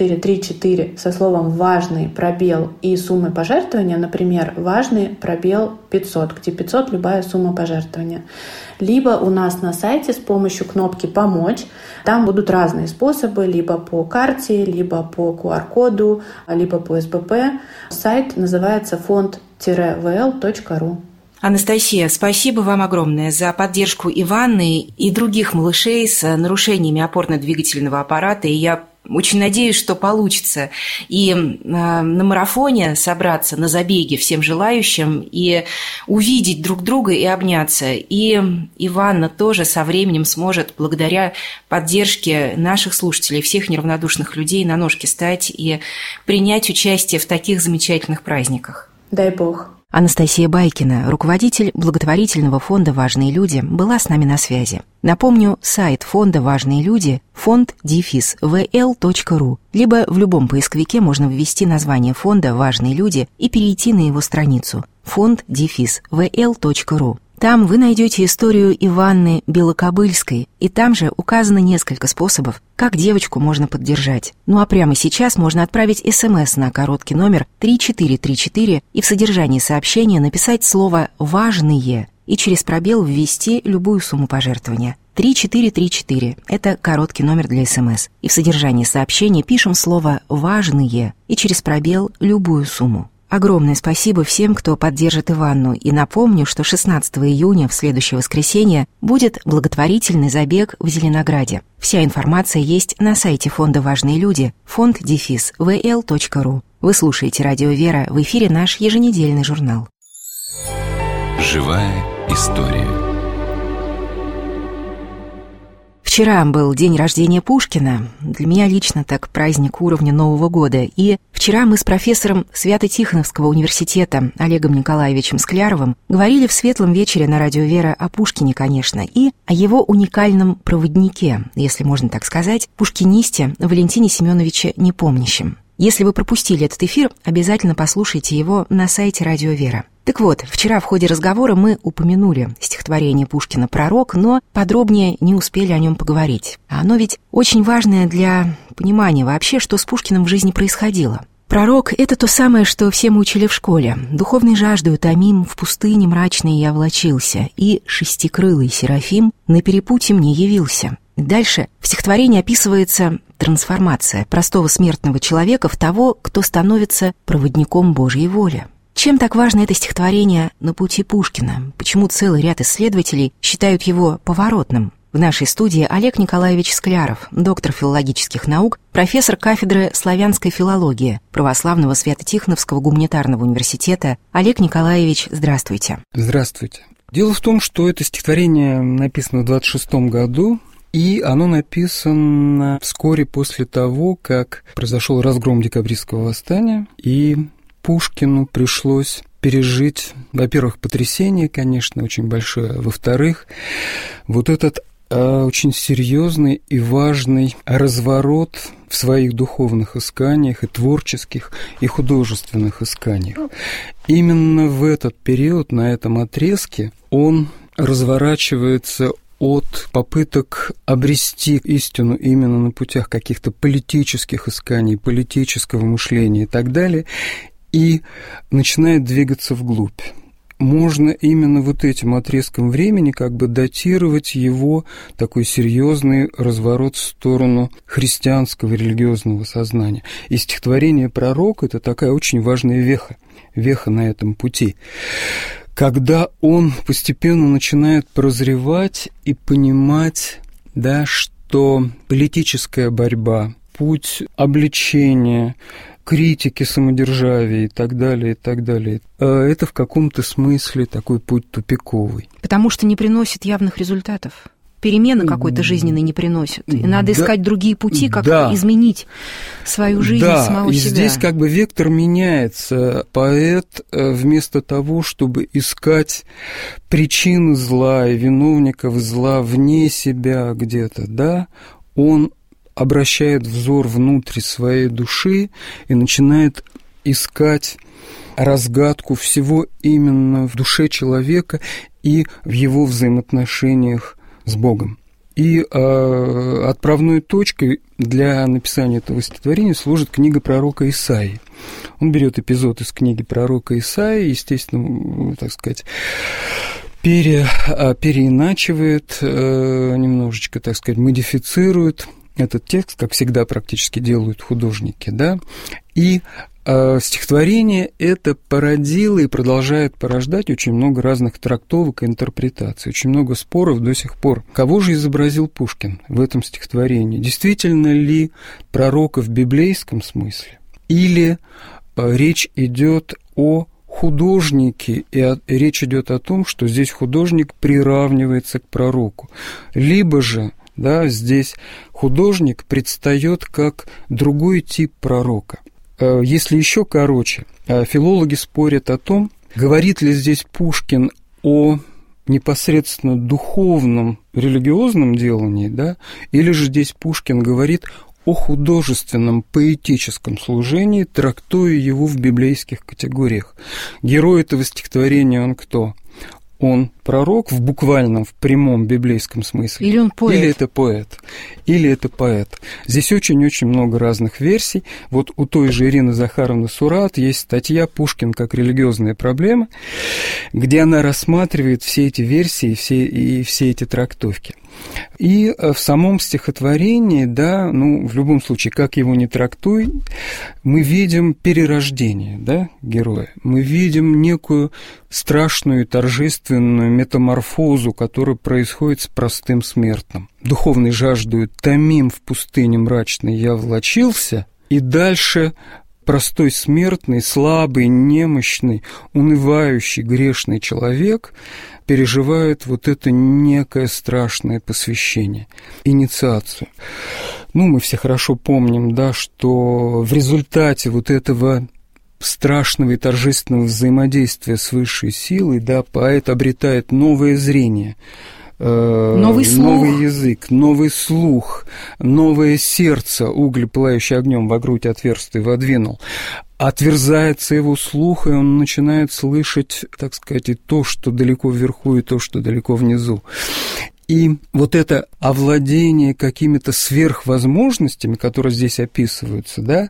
3434 со словом «важный», пробел и суммой пожертвования, например, «важный», пробел 500, где 500 – любая сумма пожертвования. Либо у нас на сайте с помощью кнопки «Помочь». Там будут разные способы, либо по карте, либо по QR-коду, либо по СБП. Сайт называется fond-vl.ru. Анастасия, спасибо вам огромное за поддержку Иванны и других малышей с нарушениями опорно-двигательного аппарата. И я очень надеюсь, что получится и на марафоне собраться, на забеге всем желающим, и увидеть друг друга и обняться. И Иванна тоже со временем сможет, благодаря поддержке наших слушателей, всех неравнодушных людей, на ножки стать и принять участие в таких замечательных праздниках. Дай бог. Анастасия Байкина, руководитель благотворительного фонда «Важные люди», была с нами на связи. Напомню, сайт фонда «Важные люди» – fond-vl.ru, либо в любом поисковике можно ввести название фонда «Важные люди» и перейти на его страницу fond-vl.ru. Там вы найдете историю Иванны Белокобыльской, и там же указано несколько способов, как девочку можно поддержать. Ну а прямо сейчас можно отправить СМС на короткий номер 3434 и в содержании сообщения написать слово «важные» и через пробел ввести любую сумму пожертвования. 3434 – это короткий номер для СМС. И в содержании сообщения пишем слово «важные» и через пробел любую сумму. Огромное спасибо всем, кто поддержит Иванну, и напомню, что 16 июня, в следующее воскресенье, будет благотворительный забег в Зеленограде. Вся информация есть на сайте фонда «Важные люди» fond-vl.ru. Вы слушаете «Радио Вера», в эфире наш еженедельный журнал. Живая история. Вчера был день рождения Пушкина, для меня лично так праздник уровня Нового года, и вчера мы с профессором Свято-Тихоновского университета Олегом Николаевичем Скляровым говорили в светлом вечере на Радио Вера о Пушкине, конечно, и о его уникальном проводнике, если можно так сказать, пушкинисте Валентине Семеновиче Непомнящем. Если вы пропустили этот эфир, обязательно послушайте его на сайте Радио Вера. Так вот, вчера в ходе разговора мы упомянули стихотворение Пушкина «Пророк», но подробнее не успели о нем поговорить. А оно ведь очень важное для понимания вообще, что с Пушкиным в жизни происходило. «Пророк» — это то самое, что все мы учили в школе. «Духовной жаждою томим, в пустыне мрачной я влачился, и шестикрылый Серафим на перепутье мне явился». Дальше в стихотворении описывается трансформация простого смертного человека в того, кто становится проводником Божьей воли. Чем так важно это стихотворение на пути Пушкина? Почему целый ряд исследователей считают его поворотным? В нашей студии Олег Николаевич Скляров, доктор филологических наук, профессор кафедры славянской филологии Православного Свято-Тихоновского гуманитарного университета. Олег Николаевич, здравствуйте. Здравствуйте. Дело в том, что это стихотворение написано в 26-м году, и оно написано вскоре после того, как произошел разгром декабристского восстания, и Пушкину пришлось пережить, во-первых, потрясение, конечно, очень большое, во-вторых, вот этот очень серьезный и важный разворот в своих духовных исканиях и творческих, и художественных исканиях. Именно в этот период, на этом отрезке, он разворачивается от попыток обрести истину именно на путях каких-то политических исканий, политического мышления и так далее, и начинает двигаться вглубь. Можно именно вот этим отрезком времени как бы датировать его такой серьезный разворот в сторону христианского религиозного сознания. И стихотворение «Пророк» — это такая очень важная веха на этом пути, когда он постепенно начинает прозревать и понимать, да, что политическая борьба, путь обличения, критики самодержавия и так далее, это в каком-то смысле такой путь тупиковый. Потому что не приносит явных результатов. Перемены какой-то жизненной не приносят. И надо искать другие пути, как изменить свою жизнь самого себя. И здесь как бы вектор меняется. Поэт вместо того, чтобы искать причины зла и виновников зла вне себя где-то, да, он обращает взор внутрь своей души и начинает искать разгадку всего именно в душе человека и в его взаимоотношениях с Богом. И отправной точкой для написания этого стихотворения служит книга пророка Исаии. Он берет эпизод из книги пророка Исаии, естественно, так сказать, переиначивает, немножечко, так сказать, модифицирует этот текст, как всегда практически делают художники, да, и стихотворение это породило и продолжает порождать очень много разных трактовок и интерпретаций, очень много споров до сих пор. Кого же изобразил Пушкин в этом стихотворении? Действительно ли пророка в библейском смысле? Или речь идет о художнике, и речь идет о том, что здесь художник приравнивается к пророку? Либо же, да, здесь художник предстает как другой тип пророка. Если еще короче, филологи спорят о том, говорит ли здесь Пушкин о непосредственно духовном, религиозном делании, да, или же здесь Пушкин говорит о художественном, поэтическом служении, трактуя его в библейских категориях. Герой этого стихотворения он кто? Он пророк в буквальном, в прямом библейском смысле. Или он поэт. Или это поэт. Или это поэт. Здесь очень-очень много разных версий. Вот у той же Ирины Захаровны Сурат есть статья «Пушкин как религиозная проблема», где она рассматривает все эти версии и все эти трактовки. И в самом стихотворении, да, ну, в любом случае, как его ни трактуй, мы видим перерождение, да, героя. Мы видим некую страшную и торжественную метаморфозу, которая происходит с простым смертным. Духовной жаждою томим в пустыне мрачной я влачился, и дальше простой смертный, слабый, немощный, унывающий, грешный человек переживает вот это некое страшное посвящение, инициацию. Ну, мы все хорошо помним, да, что в результате вот этого страшного и торжественного взаимодействия с высшей силой, да, поэт обретает новое зрение, новый язык, новый слух, новое сердце, уголь, пылающий огнем во грудь отверстый, водвинул. Отверзается его слух, и он начинает слышать, так сказать, и то, что далеко вверху, и то, что далеко внизу. И вот это овладение какими-то сверхвозможностями, которые здесь описываются, да,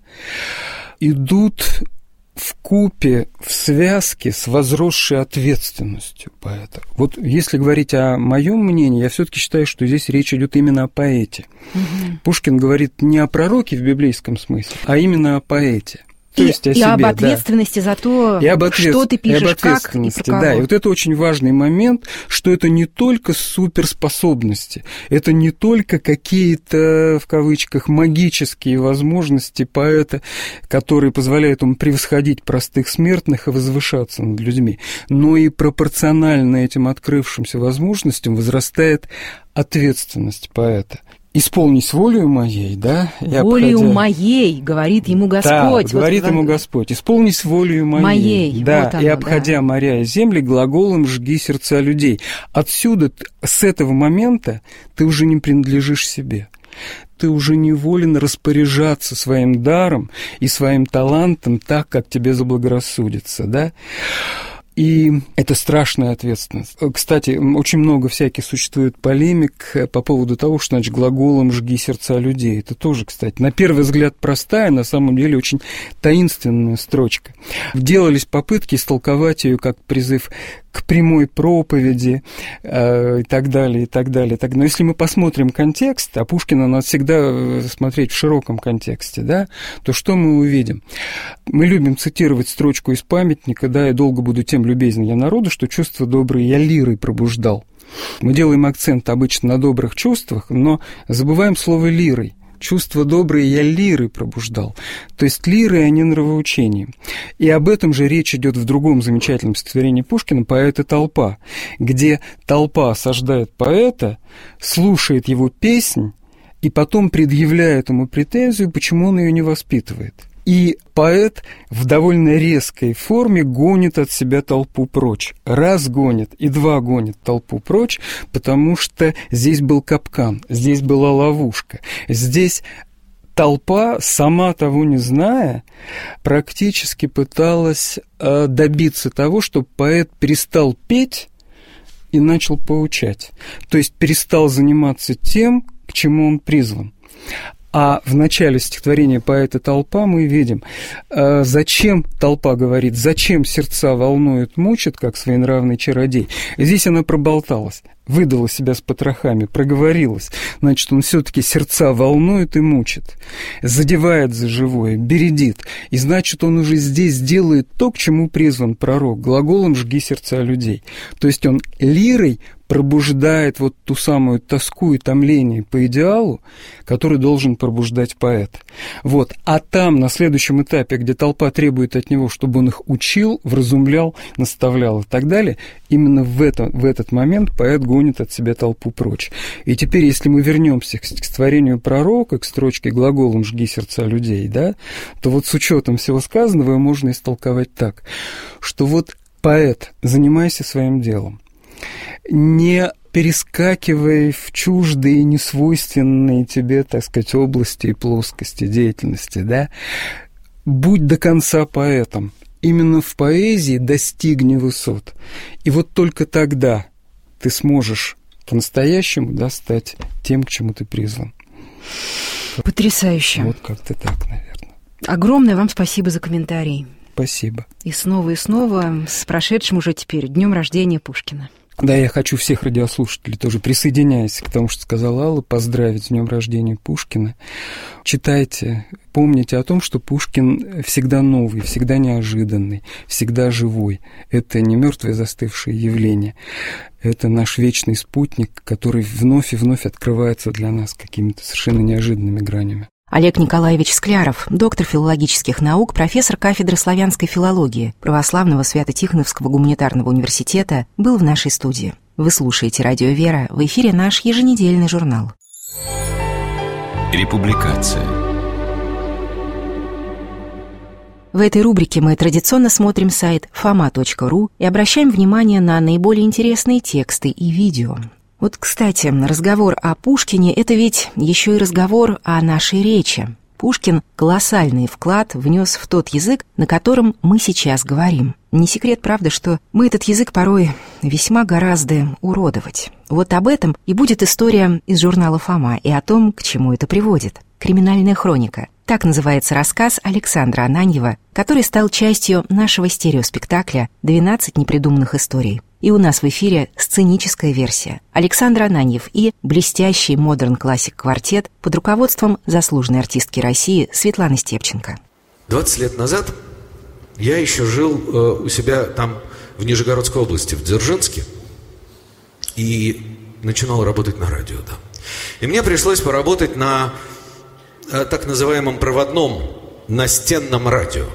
идут вкупе, в связке с возросшей ответственностью поэта. Вот если говорить о моем мнении, я все-таки считаю, что здесь речь идет именно о поэте. Угу. Пушкин говорит не о пророке в библейском смысле, а именно о поэте. То есть о себе, об ответственности, да, за то, что ты пишешь, как и про кого. Да, и вот это очень важный момент, что это не только суперспособности, это не только какие-то, в кавычках, магические возможности поэта, которые позволяют ему превосходить простых смертных и возвышаться над людьми, но и пропорционально этим открывшимся возможностям возрастает ответственность поэта. «Исполнись волею моей», да? «Волею моей», говорит ему Господь. Да, вот говорит ему Господь, «исполнись волею моей». Да, вот оно, и, обходя моря и земли, глаголом жги сердца людей. Отсюда, с этого момента, ты уже не принадлежишь себе. Ты уже не волен распоряжаться своим даром и своим талантом так, как тебе заблагорассудится, да? И это страшная ответственность. Кстати, очень много всяких существует полемик по поводу того, что значит глаголом «жги сердца людей». Это тоже, кстати, на первый взгляд простая, на самом деле очень таинственная строчка. Делались попытки истолковать ее как призыв к прямой проповеди и так далее, и так далее. Но если мы посмотрим контекст, а Пушкина надо всегда смотреть в широком контексте, да, то что мы увидим? Мы любим цитировать строчку из памятника, да, «И долго буду тем любезнен я народу, что чувства добрые я лирой пробуждал». Мы делаем акцент обычно на добрых чувствах, но забываем слово «лирой». Чувства добрые я лирой пробуждал. То есть лиры, а не нравоучением. И об этом же речь идет в другом замечательном стихотворении Пушкина «Поэт и толпа», где толпа осаждает поэта, слушает его песнь и потом предъявляет ему претензию, почему он ее не воспитывает. И поэт в довольно резкой форме гонит от себя толпу прочь. Раз гонит и два гонит толпу прочь, потому что здесь был капкан, здесь была ловушка. Здесь толпа, сама того не зная, практически пыталась добиться того, чтобы поэт перестал петь и начал поучать. То есть перестал заниматься тем, к чему он призван. А в начале стихотворения «Поэт и толпа» мы видим, зачем толпа говорит, зачем сердца волнуют, мучат, как своенравный чародей. Здесь она проболталась, выдала себя с потрохами, проговорилась. Значит, он все-таки сердца волнует и мучит, задевает за живое, бередит. И значит, он уже здесь делает то, к чему призван пророк, глаголом «жги сердца людей». То есть он лирой пробуждает вот ту самую тоску и томление по идеалу, который должен пробуждать поэт. Вот. А там, на следующем этапе, где толпа требует от него, чтобы он их учил, вразумлял, наставлял и так далее, именно в этот момент поэт гонит от себя толпу прочь. И теперь, если мы вернемся к стихотворению пророка, к строчке глаголом «жги сердца людей», да, то вот с учетом всего сказанного можно истолковать так, что вот поэт, занимайся своим делом, не перескакивай в чуждые и несвойственные тебе, так сказать, области и плоскости деятельности, да, будь до конца поэтом. Именно в поэзии достигни высот. И вот только тогда ты сможешь по-настоящему, да, стать тем, к чему ты призван. Потрясающе. Вот как-то так, наверное. Огромное вам спасибо за комментарий. Спасибо. И снова с прошедшим уже теперь днем рождения Пушкина. Да, я хочу всех радиослушателей тоже, присоединяясь к тому, что сказала Алла, поздравить с днем рождения Пушкина. Читайте, помните о том, что Пушкин всегда новый, всегда неожиданный, всегда живой. Это не мертвое застывшее явление. Это наш вечный спутник, который вновь и вновь открывается для нас какими-то совершенно неожиданными гранями. Олег Николаевич Скляров, доктор филологических наук, профессор кафедры славянской филологии Православного Свято-Тихоновского гуманитарного университета, был в нашей студии. Вы слушаете «Радио Вера», в эфире наш еженедельный журнал. Републикация. В этой рубрике мы традиционно смотрим сайт fama.ru и обращаем внимание на наиболее интересные тексты и видео. Вот, кстати, разговор о Пушкине – это ведь еще и разговор о нашей речи. Пушкин колоссальный вклад внес в тот язык, на котором мы сейчас говорим. Не секрет, правда, что мы этот язык порой весьма гораздо уродовать. Вот об этом и будет история из журнала «Фома» и о том, к чему это приводит. «Криминальная хроника». Так называется рассказ Александра Ананьева, который стал частью нашего стереоспектакля «12 непридуманных историй». И у нас в эфире сценическая версия. Александр Ананьев и блестящий модерн-классик-квартет под руководством заслуженной артистки России Светланы Степченко. 20 лет назад я еще жил у себя там в Нижегородской области, в Дзержинске, и начинал работать на радио, да. И мне пришлось поработать на так называемом проводном настенном радио.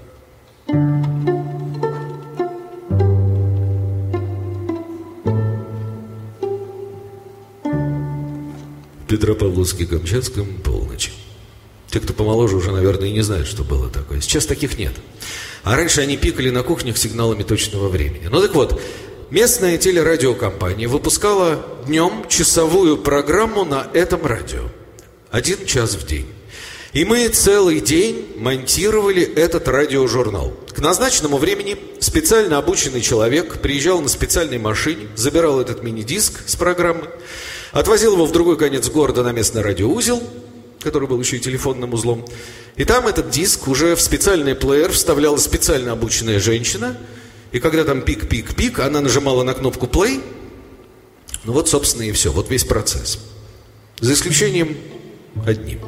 Петропавловске-Камчатском, полночи. Те, кто помоложе, уже, наверное, и не знают, что было такое. Сейчас таких нет. А раньше они пикали на кухнях сигналами точного времени. Ну так вот, местная телерадиокомпания выпускала днем часовую программу на этом радио. 1 час в день. И мы целый день монтировали этот радиожурнал. К назначенному времени специально обученный человек приезжал на специальной машине, забирал этот мини-диск с программы, отвозил его в другой конец города на местный радиоузел, который был еще и телефонным узлом. И там этот диск уже в специальный плеер вставляла специально обученная женщина. И когда там пик-пик-пик, она нажимала на кнопку play. Ну вот, собственно, и все. Вот весь процесс. За исключением одним.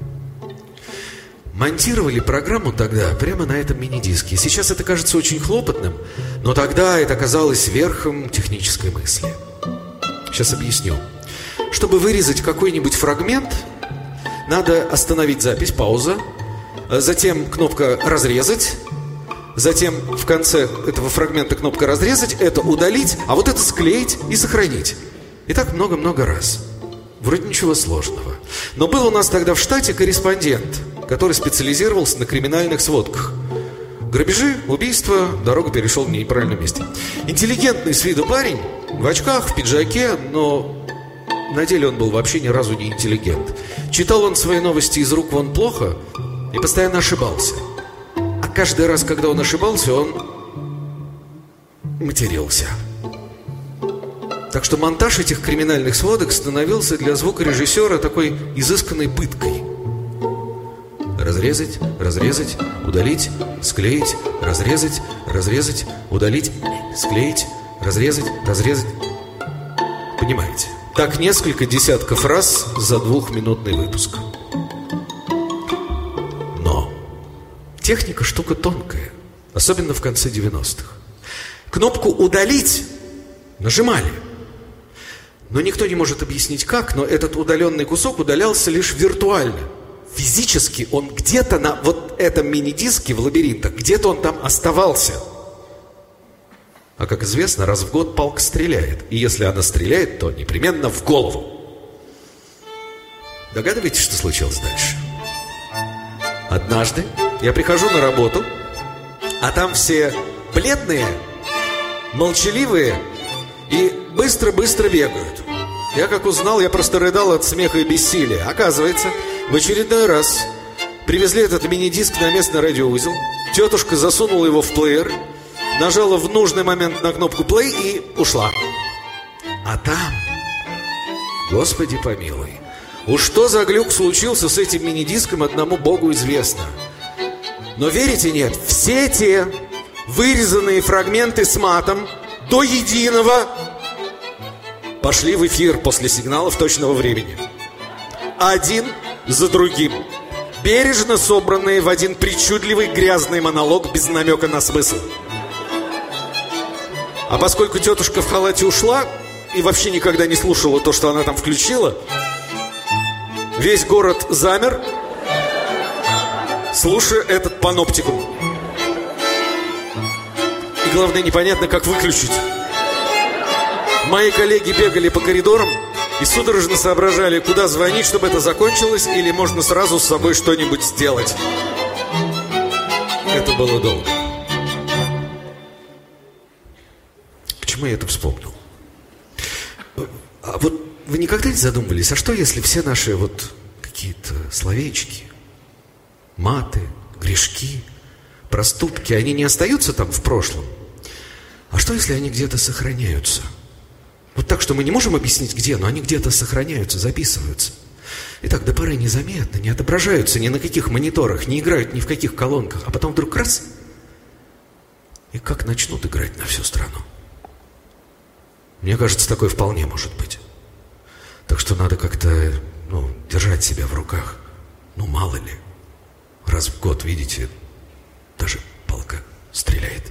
Монтировали программу тогда прямо на этом мини-диске. Сейчас это кажется очень хлопотным, но тогда это казалось верхом технической мысли. Сейчас объясню. Чтобы вырезать какой-нибудь фрагмент, надо остановить запись, пауза, затем кнопка «разрезать», затем в конце этого фрагмента кнопка «разрезать», это удалить, а вот это склеить и сохранить. И так много-много раз. Вроде ничего сложного. Но был у нас тогда в штате корреспондент, который специализировался на криминальных сводках. Грабежи, убийства, дорогу перешел в неправильном месте. Интеллигентный с виду парень, в очках, в пиджаке, но на деле он был вообще ни разу не интеллигент. Читал он свои новости из рук вон плохо и постоянно ошибался. А каждый раз, когда он ошибался, он матерился. Так что монтаж этих криминальных сводок становился для звукорежиссера такой изысканной пыткой. Разрезать, разрезать, удалить, склеить, разрезать, разрезать, удалить, склеить, разрезать, разрезать. Понимаете? Так несколько десятков раз за 2-минутный выпуск. Но техника штука тонкая, особенно в конце 90-х. Кнопку «удалить» нажимали. Но никто не может объяснить как, но этот удаленный кусок удалялся лишь виртуально. Физически он где-то на вот этом мини-диске в лабиринтах, где-то он там оставался. А как известно, раз в год палка стреляет. И если она стреляет, то непременно в голову. Догадываетесь, что случилось дальше? Однажды я прихожу на работу, а там все бледные, молчаливые и быстро-быстро бегают. Я как узнал, я просто рыдал от смеха и бессилия. Оказывается, в очередной раз привезли этот мини-диск на местный радиоузел. Тетушка засунула его в плеер, нажала в нужный момент на кнопку play и ушла. А там, Господи помилуй, уж что за глюк случился с этим мини-диском, одному Богу известно. Но верите, нет, все те вырезанные фрагменты с матом до единого пошли в эфир после сигналов точного времени. Один за другим. Бережно собранные в один причудливый грязный монолог без намека на смысл. А поскольку тетушка в халате ушла и вообще никогда не слушала то, что она там включила, весь город замер, слушая этот паноптикум. И главное, непонятно, как выключить. Мои коллеги бегали по коридорам и судорожно соображали, куда звонить, чтобы это закончилось, или можно сразу с собой что-нибудь сделать. Это было долго. Почему я это вспомнил? А вот вы никогда не задумывались, а что если все наши вот какие-то словечки, маты, грешки, проступки, они не остаются там в прошлом? А что если они где-то сохраняются? Вот так, что мы не можем объяснить где, но они где-то сохраняются, записываются. И так до поры незаметно, не отображаются ни на каких мониторах, не играют ни в каких колонках. А потом вдруг раз, и как начнут играть на всю страну. Мне кажется, такое вполне может быть. Так что надо как-то, держать себя в руках. Мало ли. Раз в год, видите, даже палка стреляет.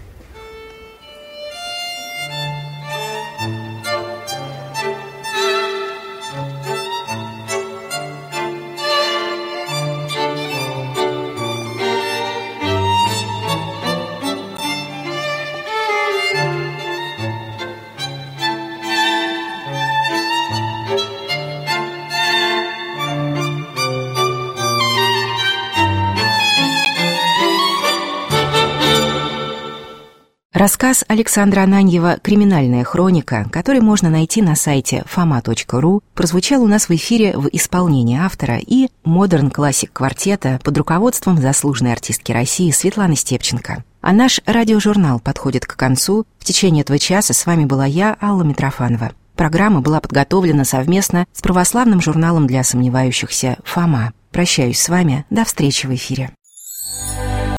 Рассказ Александра Ананьева «Криминальная хроника», который можно найти на сайте fama.ru, прозвучал у нас в эфире в исполнении автора и Modern Classic квартета под руководством заслуженной артистки России Светланы Степченко. А наш радиожурнал подходит к концу. В течение этого часа с вами была я, Алла Митрофанова. Программа была подготовлена совместно с православным журналом для сомневающихся «Фома». Прощаюсь с вами. До встречи в эфире.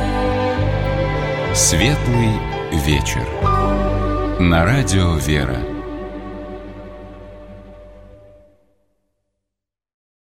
Светлый вечер. На радио «Вера».